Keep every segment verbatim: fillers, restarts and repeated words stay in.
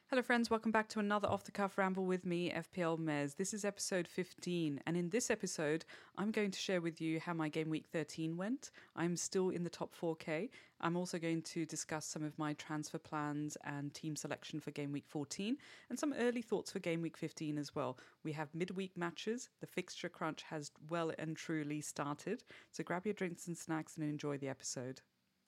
Hello friends, welcome back to another Off the Cuff Ramble with me, F P L Mez. This is episode fifteen, and in this episode, I'm going to share with you how my game week thirteen went. I'm still in the top four K. I'm also going to discuss some of my transfer plans and team selection for game week fourteen, and some early thoughts for game week fifteen as well. We have midweek matches. The fixture crunch has well and truly started. So grab your drinks and snacks and enjoy the episode.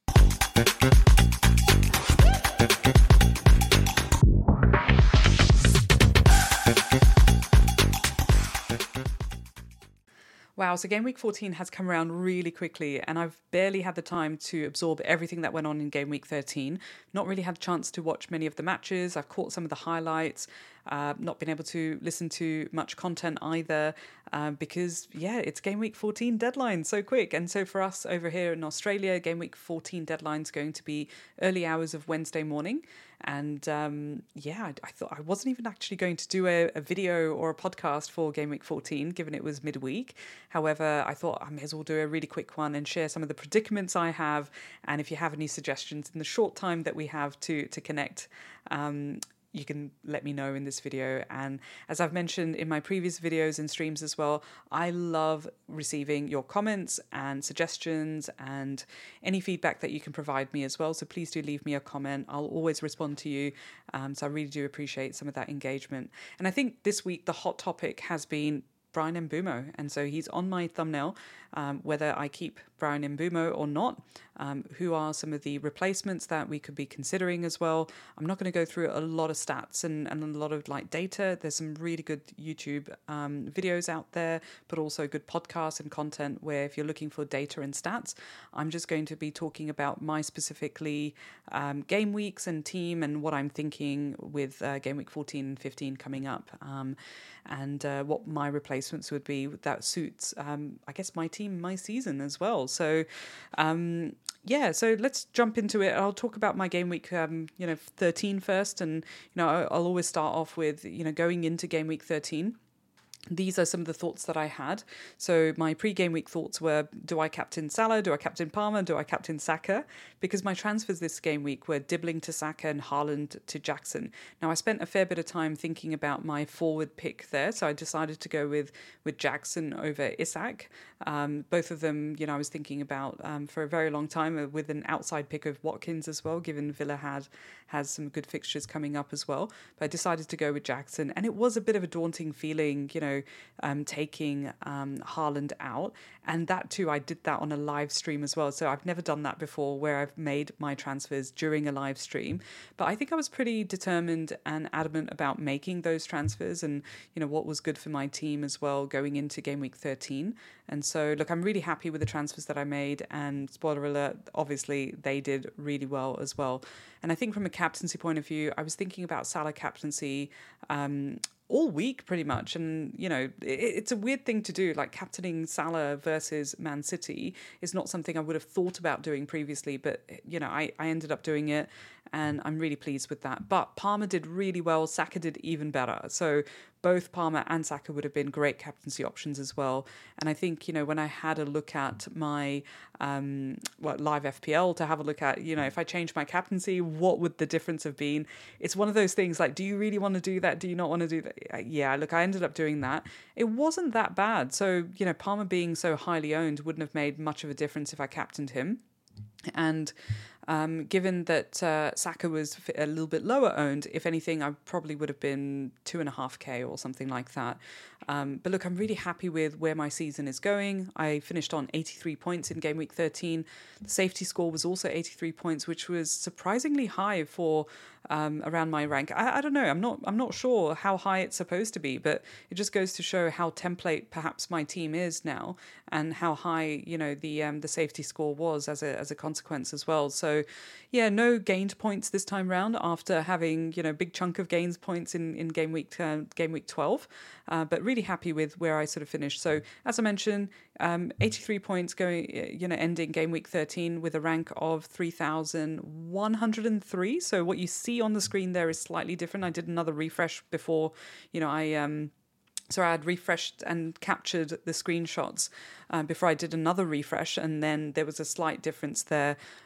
Wow, so game week fourteen has come around really quickly, and I've barely had the time to absorb everything that went on in game week thirteen. Not really had a chance to watch many of the matches. I've caught some of the highlights, uh, not been able to listen to much content either, uh, because, yeah, it's game week fourteen deadline so quick. And so for us over here in Australia, game week fourteen deadline is going to be early hours of Wednesday morning. And um, yeah, I, I thought I wasn't even actually going to do a, a video or a podcast for game week fourteen, given it was midweek. However, I thought I may as well do a really quick one and share some of the predicaments I have. And if you have any suggestions in the short time that we have to to connect, um, you can let me know in this video. And as I've mentioned in my previous videos and streams as well, I love receiving your comments and suggestions and any feedback that you can provide me as well. So please do leave me a comment. I'll always respond to you. Um, so I really do appreciate some of that engagement. And I think this week the hot topic has been Bryan Mbeumo, and so he's on my thumbnail, um, whether I keep Bryan Mbeumo or not. Um, who are some of the replacements that we could be considering as well? I'm not going to go through a lot of stats and, and a lot of like data. There's some really good YouTube um, videos out there, but also good podcasts and content where if you're looking for data and stats, I'm just going to be talking about my specifically um, game weeks and team and what I'm thinking with uh, game week fourteen and fifteen coming up, um, and uh, what my replacements would be that suits, um, I guess, my team, my season as well. So, um, yeah, so let's jump into it. I'll talk about my game week, um, you know, thirteen first, and you know, I'll always start off with, you know, going into game week thirteen. These are some of the thoughts that I had. So my pre-game week thoughts were, do I captain Salah? Do I captain Palmer? Do I captain Saka? Because my transfers this game week were Dibbling to Saka and Haaland to Jackson. Now, I spent a fair bit of time thinking about my forward pick there. So I decided to go with, with Jackson over Isak. Um, both of them, you know, I was thinking about um, for a very long time with an outside pick of Watkins as well, given Villa had has some good fixtures coming up as well. But I decided to go with Jackson. And it was a bit of a daunting feeling, you know, Um, taking um, Haaland out, and that too, I did that on a live stream as well. So I've never done that before, where I've made my transfers during a live stream. But I think I was pretty determined and adamant about making those transfers, and you know what was good for my team as well going into game week thirteen. And so, look, I'm really happy with the transfers that I made. And spoiler alert, obviously they did really well as well. And I think from a captaincy point of view, I was thinking about Salah captaincy Um, all week pretty much, and you know it, it's a weird thing to do, like captaining Salah versus Man City is not something I would have thought about doing previously, but you know I, I ended up doing it, and I'm really pleased with that. But Palmer did really well, Saka did even better, so both Palmer and Saka would have been great captaincy options as well. And I think, you know, when I had a look at my um, what live F P L to have a look at, you know, if I changed my captaincy, what would the difference have been? It's one of those things like, do you really want to do that? Do you not want to do that? Yeah, look, I ended up doing that. It wasn't that bad. So, you know, Palmer being so highly owned wouldn't have made much of a difference if I captained him. And um, given that uh, Saka was a little bit lower owned, if anything, I probably would have been two and a half K or something like that. Um, but look, I'm really happy with where my season is going. I finished on eighty-three points in game week thirteen. The safety score was also eighty-three points, which was surprisingly high for um, around my rank. I, I don't know. I'm not. I'm not sure how high it's supposed to be, but it just goes to show how template perhaps my team is now, and how high you know the um, the safety score was as a as a consequence as well. So, yeah, no gained points this time round after having you know big chunk of gains points in in game week uh, game week twelve, uh, but really happy with where I sort of finished. So as I mentioned, um, eighty-three points going you know ending game week thirteen with a rank of three thousand one hundred three. So what you see on the screen there is slightly different. I did another refresh before you know I um. So I had refreshed and captured the screenshots uh, before I did another refresh, and then there was a slight difference there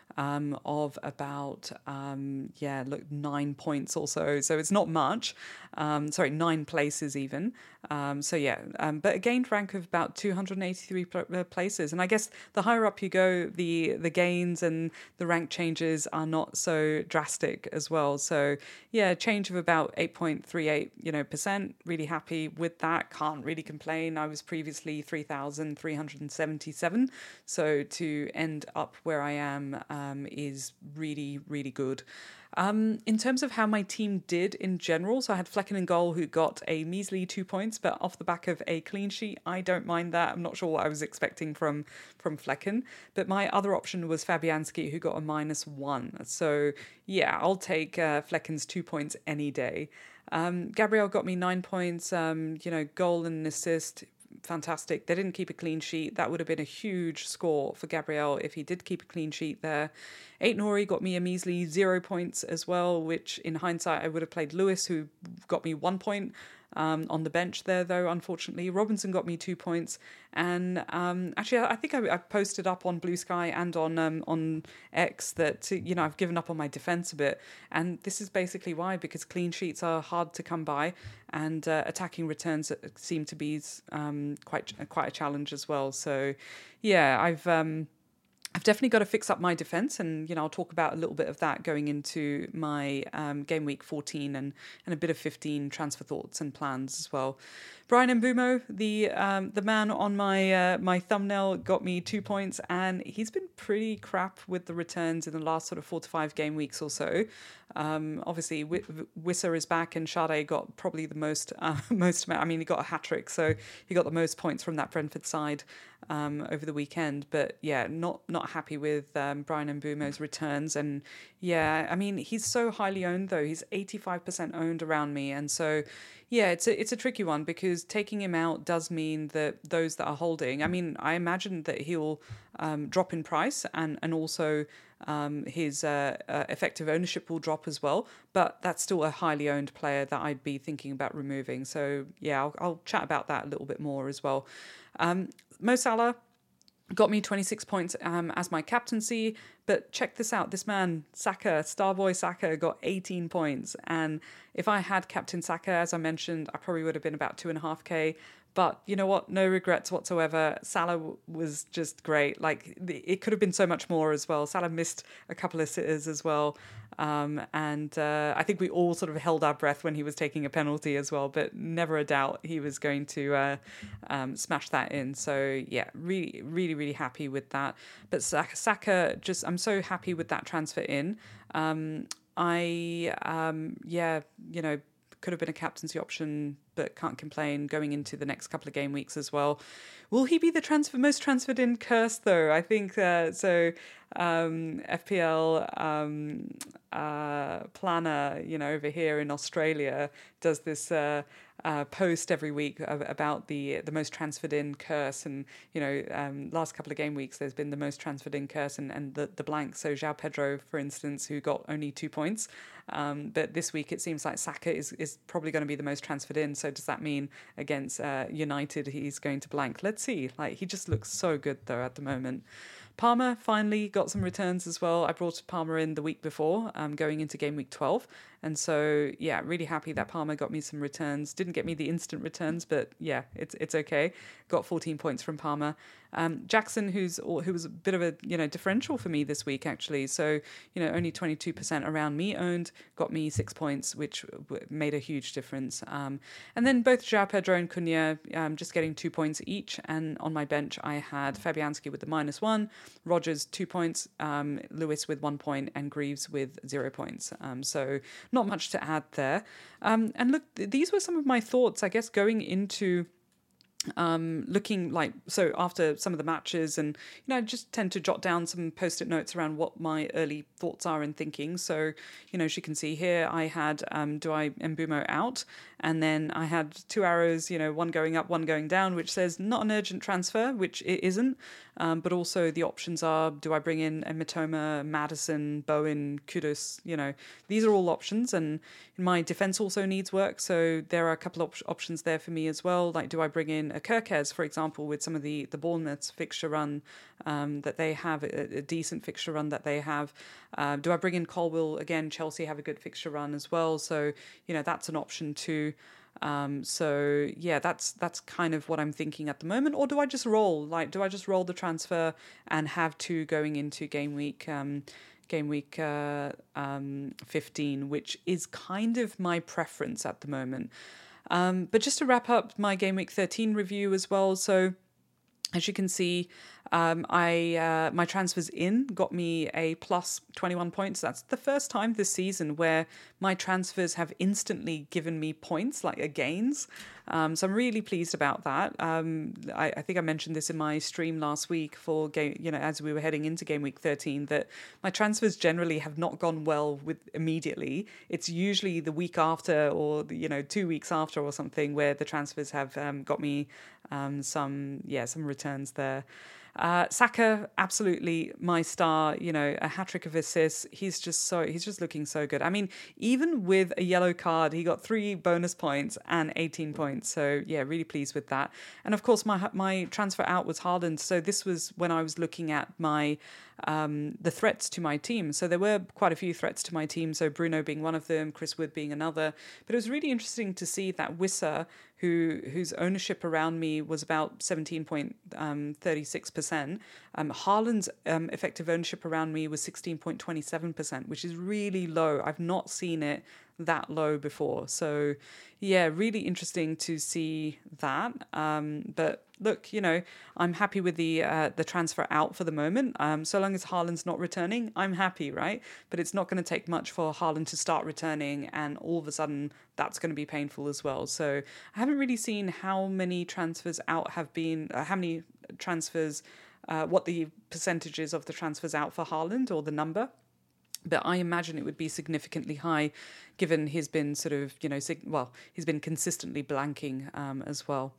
um, of about, um, yeah, look, nine points or so. So it's not much. Um, sorry, nine places even. Um, so yeah, um, but a gained rank of about two hundred eighty-three pl- places. And I guess the higher up you go, the the gains and the rank changes are not so drastic as well. So yeah, change of about eight point three eight, you know, percent. Really happy with that. Can't really complain. I was previously three thousand three hundred seventy-seven. So to end up where I am um, is really, really good. Um, in terms of how my team did in general, so I had Flecken in goal, who got a measly two points, but off the back of a clean sheet. I don't mind that. I'm not sure what I was expecting from from Flecken, but my other option was Fabianski, who got a minus one. So yeah, I'll take uh, Flecken's two points any day. Um, Gabriel got me nine points. Um, you know, goal and assist. Fantastic. They didn't keep a clean sheet. That would have been a huge score for Gabriel if he did keep a clean sheet there. Eight Nori got me a measly zero points as well, which in hindsight I would have played Lewis, who got me one point. Um, on the bench there, though, unfortunately. Robinson got me two points. And um, actually, I think I, I posted up on Blue Sky and on um, on X that, you know, I've given up on my defence a bit. And this is basically why, because clean sheets are hard to come by and uh, attacking returns seem to be um, quite quite a challenge as well. So, yeah, I've... Um, I've definitely got to fix up my defence, and you know I'll talk about a little bit of that going into my um, game week fourteen and, and a bit of fifteen transfer thoughts and plans as well. Brian Mbumo, the um, the man on my uh, my thumbnail, got me two points, and he's been pretty crap with the returns in the last sort of four to five game weeks or so. Um, obviously, Wissa is back, and Sade got probably the most uh, most. I mean, he got a hat trick, so he got the most points from that Brentford side um, over the weekend. But yeah, not not happy with um, Brian Mbumo's returns, and yeah, I mean, he's so highly owned though. He's eighty-five percent owned around me, and so yeah, it's a it's a tricky one because taking him out does mean that those that are holding. I mean, I imagine that he'll um, drop in price, and and also. Um, his uh, uh, effective ownership will drop as well, but that's still a highly owned player that I'd be thinking about removing. So yeah, I'll, I'll chat about that a little bit more as well. Um, Mo Salah got me twenty-six points um, as my captaincy, but check this out. This man, Saka, Starboy Saka, got eighteen points. And if I had Captain Saka, as I mentioned, I probably would have been about two and a half K. But you know what? No regrets whatsoever. Salah was just great. Like, it could have been so much more as well. Salah missed a couple of sitters as well. Um, and uh, I think we all sort of held our breath when he was taking a penalty as well. But never a doubt he was going to uh, um, smash that in. So, yeah, really, really, really happy with that. But Saka, just, I'm so happy with that transfer in. Um, I, um, yeah, you know, could have been a captaincy option, but can't complain going into the next couple of game weeks as well. Will he be the transfer most transferred in curse though? I think uh, so. Um, F P L um, uh, planner, you know, over here in Australia does this uh, uh, post every week about the the most transferred in curse, and you know, um, last couple of game weeks there's been the most transferred in curse and, and the the blank. So João Pedro, for instance, who got only two points, um, but this week it seems like Saka is is probably going to be the most transferred in. So does that mean against uh, United he's going to blank? Let's see. Like, he just looks so good though at the moment. Palmer finally got some returns as well. I brought Palmer in the week before, um, going into game week twelve. And so, yeah, really happy that Palmer got me some returns. Didn't get me the instant returns, but yeah, it's it's okay. Got fourteen points from Palmer. Um, Jackson, who's who was a bit of a you know differential for me this week actually. So you know only twenty-two percent around me owned, got me six points, which made a huge difference. Um, and then both João Pedro and Cunha um, just getting two points each. And on my bench I had Fabianski with the minus one, Rogers two points, um, Lewis with one point, and Greaves with zero points. Um, so not much to add there. Um, and look, these were some of my thoughts, I guess, going into um, looking like, so after some of the matches, and, you know, I just tend to jot down some post-it notes around what my early thoughts are and thinking. So, you know, as you can see here, I had, um, do I Mbumo out? And then I had two arrows, you know, one going up, one going down, which says not an urgent transfer, which it isn't. Um, but also the options are, do I bring in a Mitoma, Madison, Bowen, Kudus? You know, these are all options. And my defense also needs work. So there are a couple of op- options there for me as well. Like, do I bring in in a Kirkes, for example, with some of the, the Bournemouth's fixture run um, that they have, a, a decent fixture run that they have. Uh, do I bring in Colwill? Again, Chelsea have a good fixture run as well. So, you know, that's an option too. Um, so yeah, that's that's kind of what I'm thinking at the moment. Or do I just roll? Like, do I just roll the transfer and have two going into game week, um, game week uh, um, fifteen, which is kind of my preference at the moment. Um, but just to wrap up my game week thirteen review as well. So as you can see, um, I uh, my transfers in got me a plus twenty-one points. That's the first time this season where my transfers have instantly given me points, like a gains. Um, so I'm really pleased about that. Um, I, I think I mentioned this in my stream last week for game, you know, as we were heading into game week thirteen, that my transfers generally have not gone well with immediately. It's usually the week after, or you know, two weeks after or something, where the transfers have um, got me um, some, yeah, some returns there. Uh, Saka, absolutely my star, you know, a hat-trick of assists. He's just so, he's just looking so good. I mean, even with a yellow card, he got three bonus points and eighteen points. So yeah, really pleased with that. And of course, my my transfer out was Haaland. So this was when I was looking at my, um, the threats to my team. So there were quite a few threats to my team. So Bruno being one of them, Chris Wood being another. But it was really interesting to see that Wissa, who whose ownership around me was about seventeen point three six percent. Um, Haaland's um, effective ownership around me was sixteen point two seven percent, which is really low. I've not seen it that low before. So yeah, really interesting to see that. Um, but look, you know, I'm happy with the uh, the transfer out for the moment. Um, so long as Haaland's not returning, I'm happy, right? But it's not going to take much for Haaland to start returning, and all of a sudden that's going to be painful as well. So I haven't really seen how many transfers out have been, uh, how many transfers, uh, what the percentages of the transfers out for Haaland or the number. But I imagine it would be significantly high, given he's been sort of, you know, sig- well, he's been consistently blanking um, as well.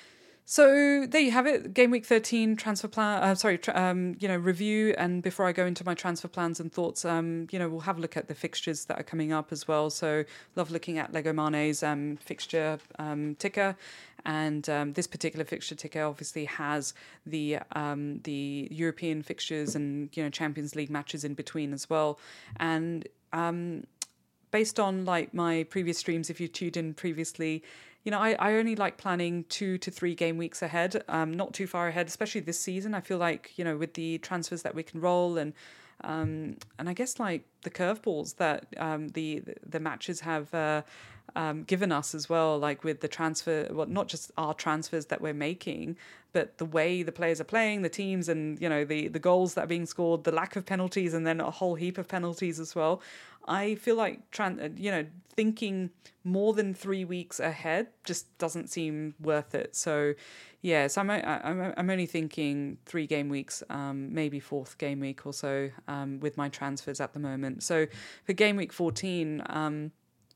So there you have it, game week thirteen transfer plan. Uh, sorry, tra- um, you know, review. And before I go into my transfer plans and thoughts, um, you know, we'll have a look at the fixtures that are coming up as well. So love looking at Lego Mane's um, fixture um, ticker, and um, this particular fixture ticker obviously has the um, the European fixtures and you know Champions League matches in between as well, and um, based on like my previous streams, if you tuned in previously. You know, I, I only like planning two to three game weeks ahead, um, not too far ahead, especially this season. I feel like, you know, with the transfers that we can roll and um, and I guess like the curveballs that um, the the matches have uh, um, given us as well, like with the transfer, well, not just our transfers that we're making, but the way the players are playing, the teams, and you know the the goals that are being scored, the lack of penalties, and then a whole heap of penalties as well. I feel like tran- you know thinking more than three weeks ahead just doesn't seem worth it. So yeah, so I'm I'm I'm only thinking three game weeks, um, maybe fourth game week or so um, with my transfers at the moment. So for game week fourteen. Um,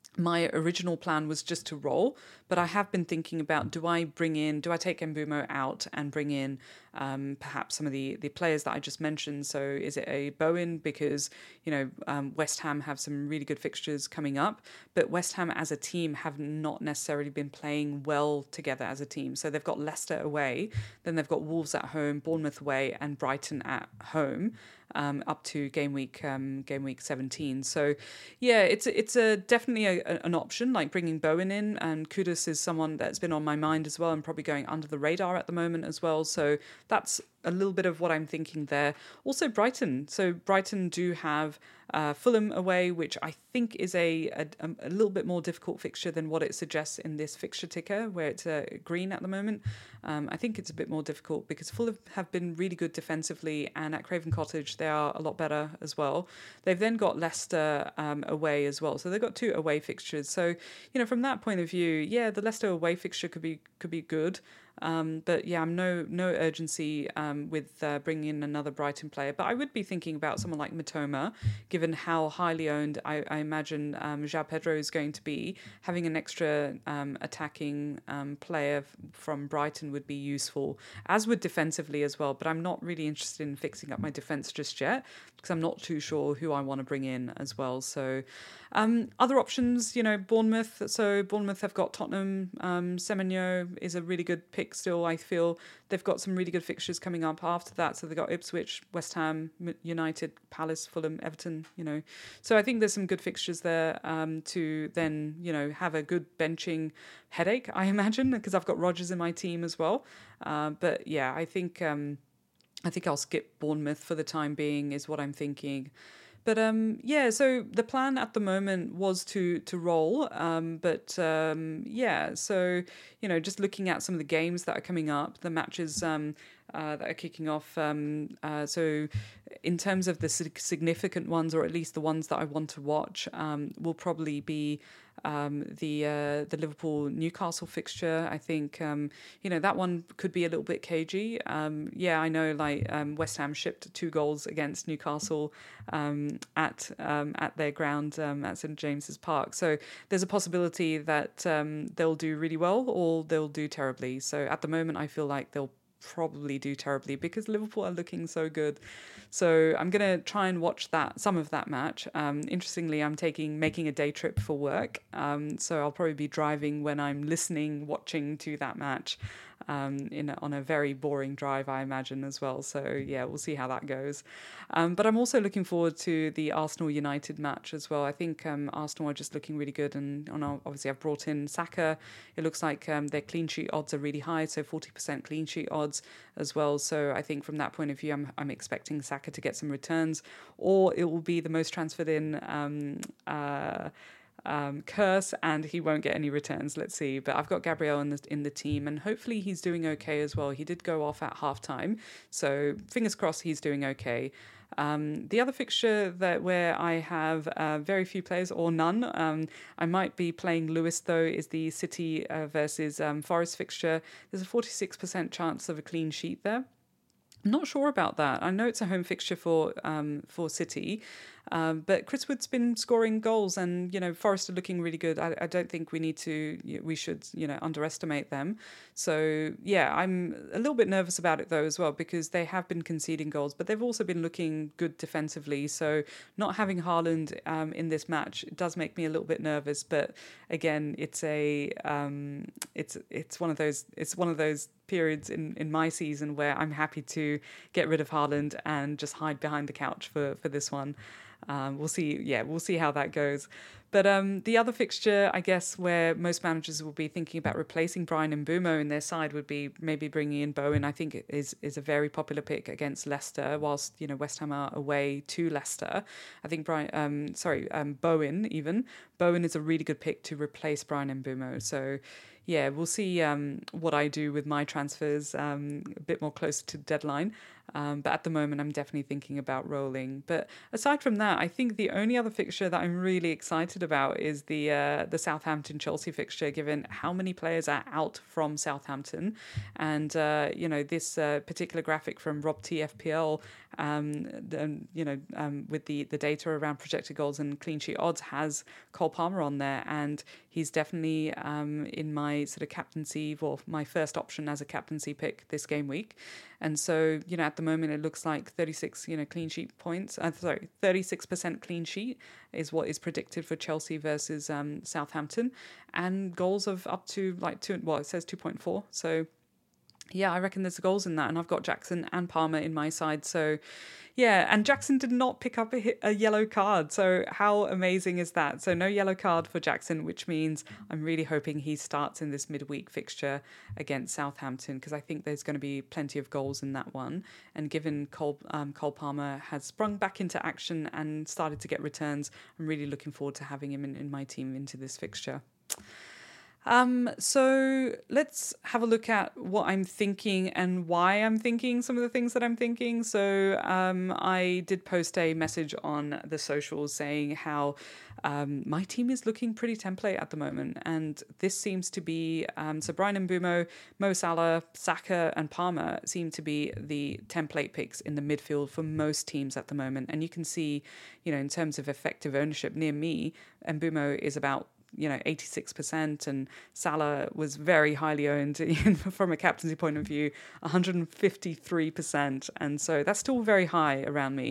My original plan was just to roll, but I have been thinking about, do I bring in, do I take Mbeumo out and bring in um, perhaps some of the, the players that I just mentioned? So is it a Bowen? Because, you know, um, West Ham have some really good fixtures coming up, but West Ham as a team have not necessarily been playing well together as a team. So they've got Leicester away, then they've got Wolves at home, Bournemouth away, and Brighton at home. Um, up to game week um, game week seventeen. So yeah, it's it's a definitely a, a, an option, like bringing Bowen in, and Kudus is someone that's been on my mind as well and probably going under the radar at the moment as well. So that's a little bit of what I'm thinking there. Also Brighton. So Brighton do have uh, Fulham away, which I think is a, a a little bit more difficult fixture than what it suggests in this fixture ticker, where it's uh, green at the moment. Um, I think it's a bit more difficult because Fulham have been really good defensively, and at Craven Cottage they are a lot better as well. They've then got Leicester um, away as well, so they've got two away fixtures. So you know, from that point of view, yeah, the Leicester away fixture could be could be good. Um, but yeah, I'm no no urgency um, with uh, bringing in another Brighton player. But I would be thinking about someone like Matoma, given how highly owned I, I imagine um, João Pedro is going to be. Having an extra um, attacking um, player f- from Brighton would be useful, as would defensively as well. But I'm not really interested in fixing up my defence just yet, because I'm not too sure who I want to bring in as well. So um, other options, you know, Bournemouth. So Bournemouth have got Tottenham. Um, Semenyo is a really good pick pick still. I feel they've got some really good fixtures coming up after that. So they've got Ipswich, West Ham, United, Palace, Fulham, Everton, you know. So I think there's some good fixtures there um, to then, you know, have a good benching headache, I imagine, because I've got Rodgers in my team as well. Uh, but yeah, I think um, I think I'll skip Bournemouth for the time being is what I'm thinking. But um, yeah, so the plan at the moment was to to roll. Um, but um, yeah, so you know, just looking at some of the games that are coming up, the matches um, uh, that are kicking off. Um, uh, so in terms of the significant ones, or at least the ones that I want to watch, um, will probably be um, the uh, the Liverpool Newcastle fixture. I think um, you know that one could be a little bit cagey. Um, yeah, I know. Like um, West Ham shipped two goals against Newcastle um, at um, at their ground um, at St James's Park. So there's a possibility that um, they'll do really well or they'll do terribly. So at the moment, I feel like they'll probably do terribly because Liverpool are looking so good. So I'm going to try and watch that some of that match. Um, interestingly, I'm taking making a day trip for work. Um, so I'll probably be driving when I'm listening, watching to that match. Um, in a, on a very boring drive, I imagine, as well. So, yeah, we'll see how that goes. Um, but I'm also looking forward to the Arsenal-United match as well. I think um, Arsenal are just looking really good. And, and obviously, I've brought in Saka. It looks like um, their clean sheet odds are really high, so forty percent clean sheet odds as well. So I think from that point of view, I'm, I'm expecting Saka to get some returns. Or it will be the most transferred in... Um, uh, Um, curse and he won't get any returns. Let's see. But I've got Gabriel in the in the team, and hopefully he's doing okay as well. He did go off at half time, so fingers crossed he's doing okay. Um, the other fixture that where I have uh, very few players or none, um, I might be playing Lewis though, is the City uh, versus um, Forest fixture. There's a forty-six percent chance of a clean sheet there. I'm not sure about that. I know it's a home fixture for um, for City, um, but Chris Wood's been scoring goals, and you know Forest are looking really good. I, I don't think we need to, we should, you know, underestimate them. So yeah, I'm a little bit nervous about it though as well because they have been conceding goals, but they've also been looking good defensively. So not having Haaland um, in this match does make me a little bit nervous. But again, it's a um, it's it's one of those it's one of those periods in, in my season where I'm happy to get rid of Haaland and just hide behind the couch for, for this one. Um, we'll see. Yeah, we'll see how that goes. But um, the other fixture, I guess, where most managers will be thinking about replacing Bryan Mbeumo in their side would be maybe bringing in Bowen. I think is is a very popular pick against Leicester, whilst you know West Ham are away to Leicester. I think Brian, um, sorry, um, Bowen even Bowen is a really good pick to replace Bryan Mbeumo. So. Yeah, we'll see um, what I do with my transfers um, a bit more closer to the deadline. Um, but at the moment, I'm definitely thinking about rolling. But aside from that, I think the only other fixture that I'm really excited about is the uh, the Southampton-Chelsea fixture, given how many players are out from Southampton. And, uh, you know, this uh, particular graphic from Rob T F P L, um, the, you know, um, with the, the data around projected goals and clean sheet odds has Cole Palmer on there. And he's definitely um, in my sort of captaincy, or my first option as a captaincy pick this game week. And so, you know, at the moment it looks like thirty-six, you know, clean sheet points. Uh, sorry, thirty-six percent clean sheet is what is predicted for Chelsea versus um, Southampton, and goals of up to like two. Well, it says two point four. So, yeah, I reckon there's goals in that, and I've got Jackson and Palmer in my side. So, yeah, and Jackson did not pick up a, hit, a yellow card. So how amazing is that? So no yellow card for Jackson, which means I'm really hoping he starts in this midweek fixture against Southampton, because I think there's going to be plenty of goals in that one. And given Cole, um, Cole Palmer has sprung back into action and started to get returns, I'm really looking forward to having him in, in my team into this fixture. Um, so let's have a look at what I'm thinking and why I'm thinking some of the things that I'm thinking. So um, I did post a message on the socials saying how um, my team is looking pretty template at the moment. And this seems to be, um, so Bryan Mbeumo, Mo Salah, Saka and Palmer seem to be the template picks in the midfield for most teams at the moment. And you can see, you know, in terms of effective ownership near me, Mbeumo is about you know, eighty-six percent, and Salah was very highly owned from a captaincy point of view, one hundred fifty-three percent. And so that's still very high around me.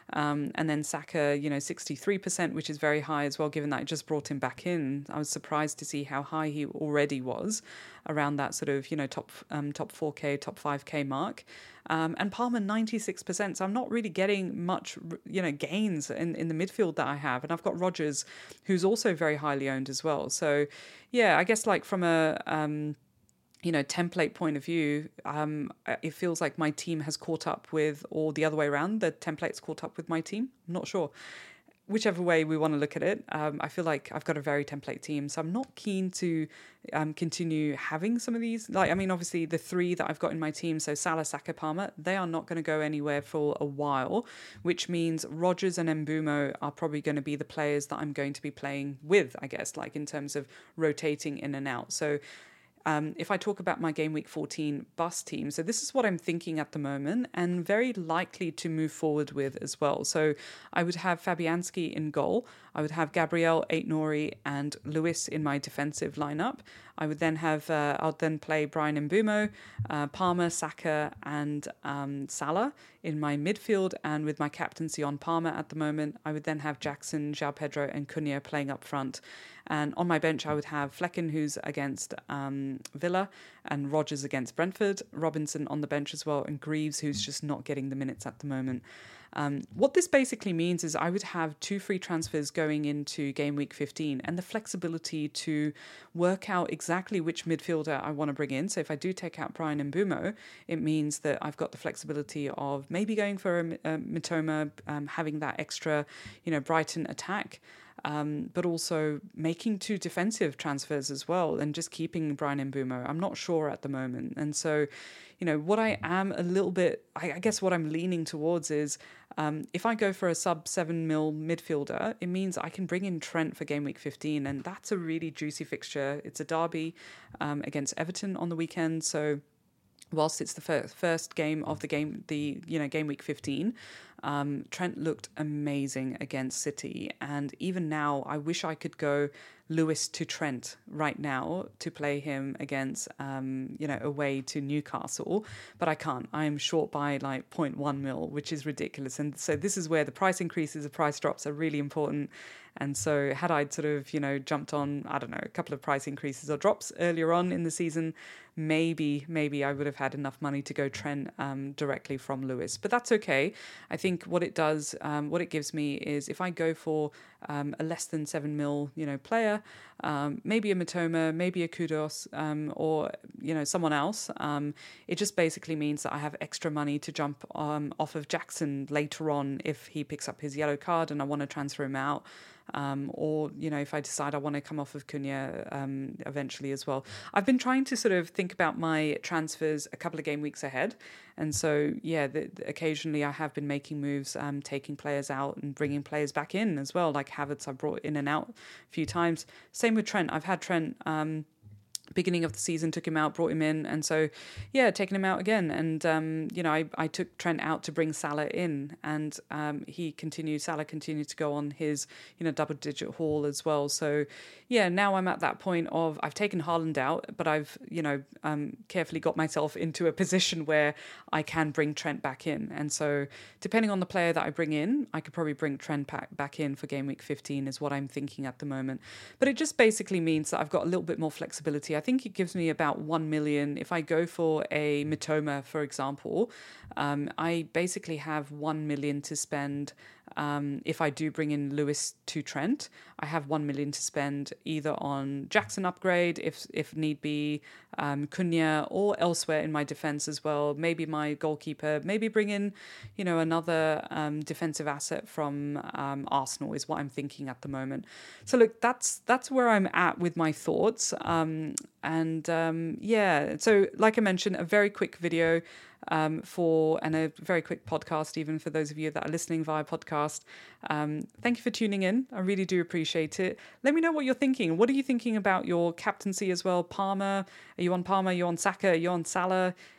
Um, and then Saka, you know, sixty-three percent, which is very high as well, given that I just brought him back in. I was surprised to see how high he already was, around that sort of, you know, top um, top four K, top five K mark. Um, and Palmer, ninety-six percent. So I'm not really getting much, you know, gains in, in the midfield that I have. And I've got Rodgers, who's also very highly owned as well. So, yeah, I guess like from a... Um, you know, template point of view, um, it feels like my team has caught up with, or the other way around, the template's caught up with my team. I'm not sure. Whichever way we want to look at it, um, I feel like I've got a very template team, so I'm not keen to um, continue having some of these. Like, I mean, obviously the three that I've got in my team, so Salah, Saka, Palmer, they are not going to go anywhere for a while, which means Rodgers and Mbeumo are probably going to be the players that I'm going to be playing with, I guess, like in terms of rotating in and out. So Um, if I talk about my game week fourteen bus team, so this is what I'm thinking at the moment and very likely to move forward with as well. So I would have Fabianski in goal. I would have Gabriel, Aït-Nouri and Lewis in my defensive lineup. I would then have, uh, I'll then play Bryan Mbeumo, uh, Palmer, Saka and um, Salah in my midfield, and with my captaincy on Palmer at the moment, I would then have Jackson, João Pedro and Cunha playing up front. And on my bench, I would have Flecken, who's against um, Villa, and Rodgers against Brentford, Robinson on the bench as well, and Greaves, who's just not getting the minutes at the moment. Um, what this basically means is I would have two free transfers going into game week fifteen and the flexibility to work out exactly which midfielder I want to bring in. So if I do take out Bryan Mbeumo, it means that I've got the flexibility of maybe going for a, a Mitoma, um, having that extra, you know, Brighton attack. Um, but also making two defensive transfers as well and just keeping Bryan Mbeumo. I'm not sure at the moment. And so, you know, what I am a little bit, I, I guess what I'm leaning towards is um, if I go for a sub seven mil midfielder, it means I can bring in Trent for game week fifteen. And that's a really juicy fixture. It's a derby um, against Everton on the weekend. So whilst it's the first, first game of the game, the, you know, game week fifteen, Um, Trent looked amazing against City, and even now I wish I could go Lewis to Trent right now to play him against um, you know, away to Newcastle, but I can't. I am short by like zero point one mil, which is ridiculous. And so this is where the price increases, the price drops are really important. And so had I sort of, you know, jumped on, I don't know, a couple of price increases or drops earlier on in the season, maybe, maybe I would have had enough money to go Trent um, directly from Lewis. But that's okay. I think what it does, um, what it gives me is if I go for um, a less than seven mil, you know, player, um, maybe a Mitoma, maybe a Kudos, um, or, you know, someone else, um, it just basically means that I have extra money to jump um, off of Jackson later on if he picks up his yellow card and I want to transfer him out. Um, or, you know, if I decide I want to come off of Cunha um, eventually as well. I've been trying to sort of think about my transfers a couple of game weeks ahead. And so, yeah, the, the, occasionally I have been making moves, um, taking players out and bringing players back in as well. Like Havertz, I brought in and out a few times. Same with Trent. I've had Trent... Um, beginning of the season, took him out, brought him in, and so yeah, taking him out again. And um, you know, I, I took Trent out to bring Salah in, and um, he continued. Salah continued to go on his, you know, double-digit haul as well. So yeah, now I'm at that point of I've taken Haaland out, but I've, you know, um, carefully got myself into a position where I can bring Trent back in. And so depending on the player that I bring in, I could probably bring Trent back back in for game week fifteen is what I'm thinking at the moment. But it just basically means that I've got a little bit more flexibility. I think it gives me about one million. If I go for a Mitoma, for example, um, I basically have one million to spend. Um, if I do bring in Lewis to Trent, I have one million to spend either on Jackson upgrade, if if need be, um, Cunha, or elsewhere in my defence as well. Maybe my goalkeeper. Maybe bring in, you know, another um, defensive asset from um, Arsenal is what I'm thinking at the moment. So look, that's that's where I'm at with my thoughts. Um, and um, yeah, so like I mentioned, a very quick video. Um, for and a very quick podcast, even for those of you that are listening via podcast. Um, thank you for tuning in. I really do appreciate it. Let me know what you're thinking. What are you thinking about your captaincy as well? Palmer, are you on Palmer? Are you on Saka? Are you on Salah?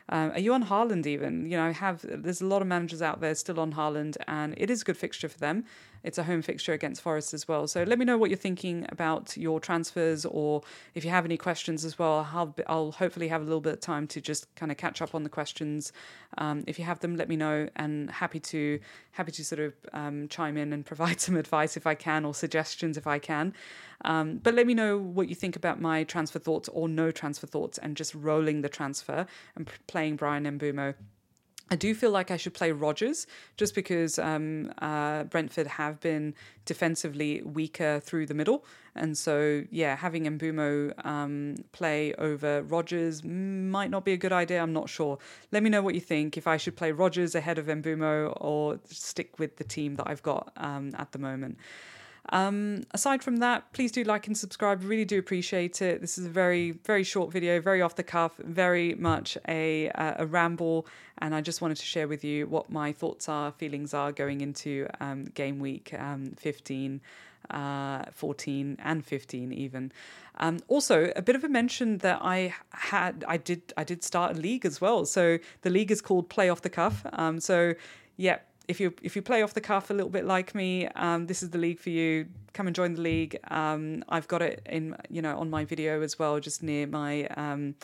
Um, are you on Haaland even? You know, have there's a lot of managers out there still on Haaland, and it is a good fixture for them. It's a home fixture against Forest as well. So let me know what you're thinking about your transfers, or if you have any questions as well. I'll, I'll hopefully have a little bit of time to just kind of catch up on the questions. Um, if you have them, let me know, and happy to happy to sort of um, chime in and provide some advice if I can, or suggestions if I can. Um, but let me know what you think about my transfer thoughts or no transfer thoughts, and just rolling the transfer and playing Brian Mbeumo. I do feel like I should play Rodgers, just because um, uh, Brentford have been defensively weaker through the middle. And so, yeah, having Mbeumo um, play over Rodgers might not be a good idea. I'm not sure. Let me know what you think, if I should play Rodgers ahead of Mbeumo or stick with the team that I've got um, at the moment. Um, aside from that, please do like and subscribe. Really do appreciate it. This is a very, very short video, very off the cuff, very much a, a ramble. And I just wanted to share with you what my thoughts are, feelings are going into um, game week um, fifteen, uh, fourteen and fifteen even. Um, also, a bit of a mention that I had, I did, I did start a league as well. So the league is called Play Off the Cuff. Um, so yeah. If you if you play off the cuff a little bit like me, um, this is the league for you. Come and join the league. Um, I've got it in you know on my video as well, just near my um,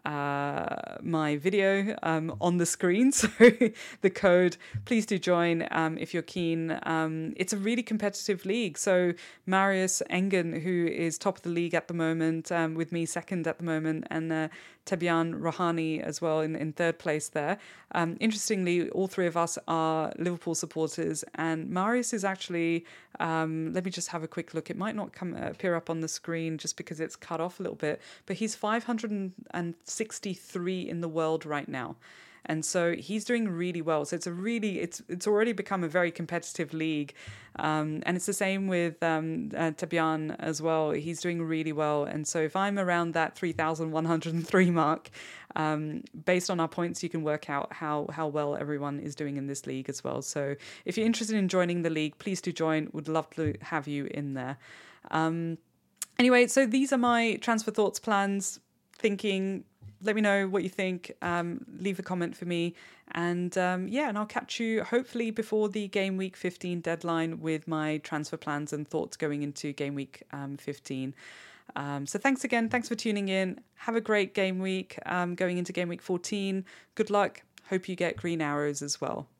uh, my video um, on the screen. So the code, please do join um, if you're keen. Um, it's a really competitive league. So Marius Engen, who is top of the league at the moment, um, with me second at the moment, and uh, Tebian Rohani as well in, in third place there. Um, interestingly, all three of us are Liverpool supporters, and Marius is actually, um, let me just have a quick look. It might not come uh, appear up on the screen just because it's cut off a little bit, but he's five hundred sixty-three in the world right now. And so he's doing really well. So it's a really, it's it's already become a very competitive league. Um, and it's the same with um, uh, Tabian as well. He's doing really well. And so if I'm around that three thousand one hundred three mark, um, based on our points, you can work out how, how well everyone is doing in this league as well. So if you're interested in joining the league, please do join. Would love to have you in there. Um, anyway, so these are my transfer thoughts, plans, thinking. Let me know what you think. Um, leave a comment for me. And um, yeah, and I'll catch you hopefully before the game week fifteen deadline with my transfer plans and thoughts going into game week um, fifteen. Um, so thanks again. Thanks for tuning in. Have a great game week um, going into game week fourteen. Good luck. Hope you get green arrows as well.